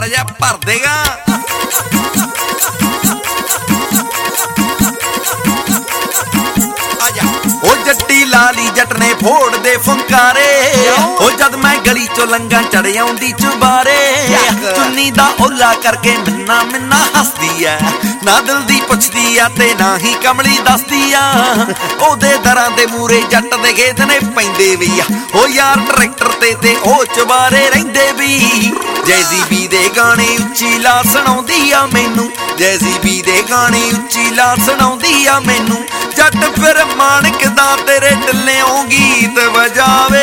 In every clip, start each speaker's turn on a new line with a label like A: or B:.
A: ਮਾੜਾ ਜਿਹਾ ਭਰ ਦੇਗਾ। ਉਹ ਜੱਟੀ ਲਾਲੀ ਜੱਟ ਨੇ ਫੋੜ ਦੇ ਫੁੰਕਾਰੇ, ਉਹ ਜਦ ਮੈਂ ਗਲੀ ਚੋਂ ਲੰਘਾਂ ਚੜ ਆਉਂਦੀ ਚੁਬਾਰੇ। ਚੁੰਨੀ ਦਾ ਓਲਾ ਕਰਕੇ ਮਿੰਨਾ ਮਿੰਨਾ ਹੱਸਦੀ ਐ, ਨਾ ਦਿਲ ਦੀ ਪੁੱਛਦੀ ਆ ਤੇ ਨਾ ਹੀ ਕਮਲੀ ਦੱਸਦੀ ਆ। ਉਹਦੇ ਦਰਾਂ ਦੇ ਮੂਰੇ ਜੱਟ ਦੇ ਖੇਤ ਨੇ ਪੈਂਦੇ ਵੀ ਆ, ਉਹ ਯਾਰ ਟਰੈਕਟਰ ਤੇ ਉਹ ਚੁਬਾਰੇ ਰਹਿੰਦੇ ਵੀ। ਜੈਜ਼ੀਬੀ ਦੇ ਗਾਣੇ ਉੱਚੀ ਲਾ ਸੁਣਾਉਂਦੀ ਆ ਮੈਨੂੰ, ਜੈਜ਼ੀਬੀ ਦੇ ਗਾਣੇ ਉੱਚੀ ਲਾ ਸੁਣਾਉਂਦੀ ਆ ਮੈਨੂੰ। ਜੱਟ ਫਿਰ ਮਾਣਕ ਦਾ ਤੇਰੇ ਢਿੱਲਿਓਂ ਗੀਤ ਵਜਾਵੇ।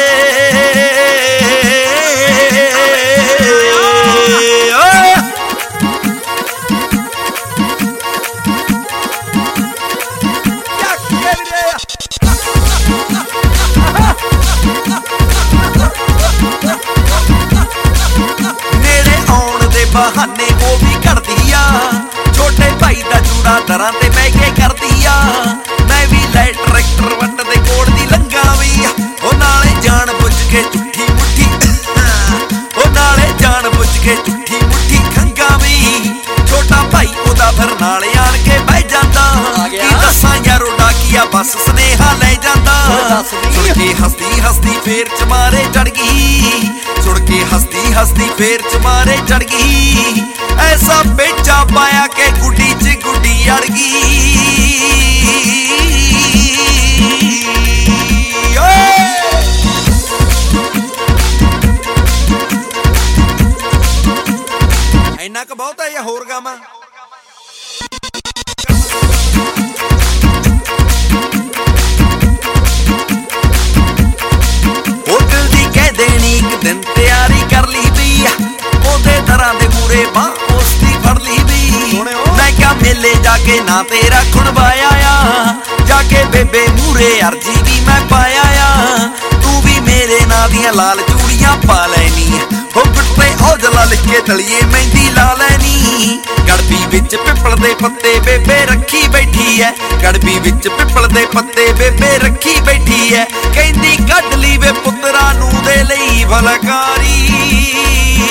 A: ਨੇੜੇ ਆਉਣ ਦੇ ਬਹਾਨੇ ਉਹ ਵੀ ਘੜਦੀ ਆ, ਛੋਟੇ ਭਾਈ ਦਾ ਜੂੜਾ ਦਰਾਂ ਤੇ ਬਹਿ ਕੇ ਕਰਦੀ ਆ। ਮੈਂ ਵੀ ਲੈ ਟਰੈਕਟਰ ਵੱਟ ਦੇ ਕੋੜ ਦੀ ਲੰਘਾ ਵੀ, ਉਹ ਨਾਲੇ ਜਾਣ ਬੁੱਝ ਕੇ ਝੁੱਠੀ ਮੁੱਠੀ, ਉਹ ਨਾਲੇ ਜਾਣ ਬੁੱਝ ਕੇ ਝੁੱਠੀ ਮੁੱਠੀ ਖੰਗਾ ਵੀ। ਛੋਟਾ ਭਾਈ ਉਹਦਾ ਫਿਰ ਨਾਲ ਆਣ ਕੇ ਬਹਿ ਜਾਂਦਾ, ਕੀ ਦੱਸਾਂ ਯਾਰੋ ਡਾਕੀਆ ਬਸ ਸੁਨੇਹਾ ਲੈ ਜਾਂਦਾ। ਸੁਣ ਕੇ ਹੱਸਦੀ ਹੱਸਦੀ ਫੇਰ ਚਮਾਰੇ ਚੜ ਗਈ, ਸੁਣ ਕੇ ਹੱਸਦੀ ਹੱਸਦੀ ਫੇਰ ਚਮਾਰੇ ਚੜ ਗਈ। ਐਸਾ ਪੇਚਾ ਪਾਇਆ ਕਿ ਗੁੱਡੀ 'ਚ ਗੁੱਡੀ ਅੜ ਗਈ। ਇੰਨਾ ਕੁ ਬਹੁਤ ਹੈ ਜਾਂ ਹੋਰ ਗਾਵਾਂ? ਉਹ ਦਿਲ ਦੀ ਕਹਿ ਦੇਣੀ ਇੱਕ ਦਿਨ ਤਿਆਰੀ ਕਰ ਲਈ ਵੀ, ਉਹਦੇ ਦਰਾਂ ਦੇ ਮੂਰੇ ਬਾਂਹ ਉਸਦੀ ਫੜ ਲਈ ਵੀ। ਮੈਂ ਕਿਹਾ ਮੇਲੇ ਜਾ ਕੇ ਨਾ ਤੇਰਾ ਖੁਣਵਾਇਆ ਆ, ਜਾ ਕੇ ਬੇਬੇ ਮੂਰੇ ਅਰਜੀ ਵੀ ਮੈਂ ਪਾਇਆ ਆ। ਤੂੰ ਵੀ ਮੇਰੇ ਨਾਂ ਦੀਆਂ ਲਾਲ ਚੂੜੀਆਂ ਪਾ ਲੈਣੀ, ਉਹ ਗੁੱਟੇ ਔਜਲਾ ਲਿਖ ਕੇ ਤਲੀਏ ਮਹਿੰਦੀ ਲਾ ਲੈਣੀ। ਗੜਬੀ ਵਿੱਚ ਪਿੱਪਲ ਦੇ ਪੱਤੇ ਬੇਬੇ ਰੱਖੀ ਬੈਠੀ ਐ, ਗੜਬੀ ਵਿੱਚ ਪਿੱਪਲ ਦੇ ਪੱਤੇ ਬੇਬੇ ਰੱਖੀ ਬੈਠੀ ਐ। ਕਹਿੰਦੀ ਕੱਢ ਲਈ ਵੇ ਪੁੱਤਰਾਂ ਨੂੰ ਦੇ ਲਈ ਫਲਕਾਰੀ।